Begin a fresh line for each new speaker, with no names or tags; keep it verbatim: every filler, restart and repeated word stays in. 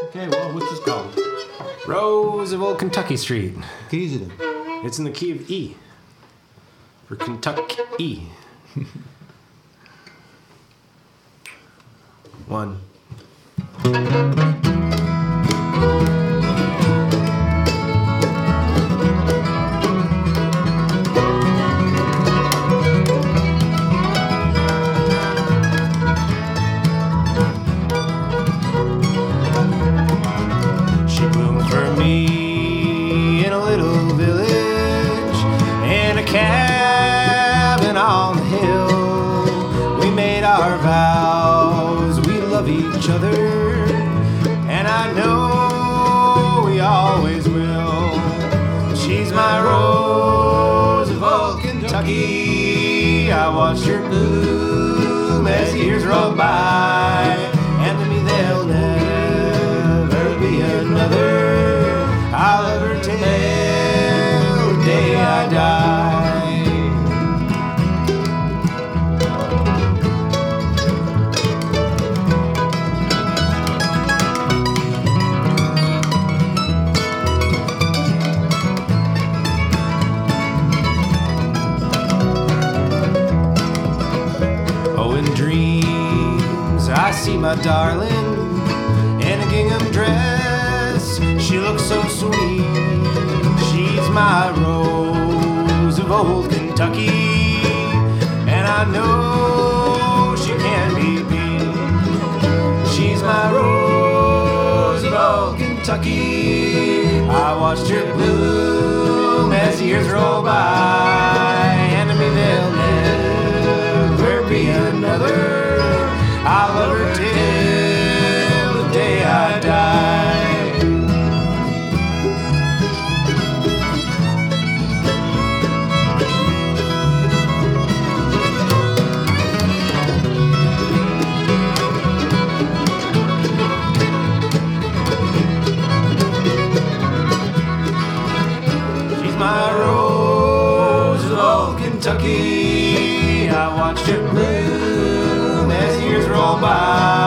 Okay, well, what's this called?
Rose of Old Kentucky Street.
Key is it in?
It's in the key of E. For Kentucky E. One. She bloomed for me in a little village, in a cabin on the hill. We made our vows, we love each other, and I know we always will. She's my rose of old Kentucky. I watched her bloom as years roll by, and to me they'll never be another. I'll love her till the day I die. Oh, in dreams I see my darling in a gingham dress. She looks so sweet. She's my rose of old Kentucky, and I know she can't be beat. She's my rose of old Kentucky. I watched her bloom as years roll by, and to me there'll never be another. I'll love her till the day I die. She's my rose of old Kentucky. I watched her bloom as years roll by.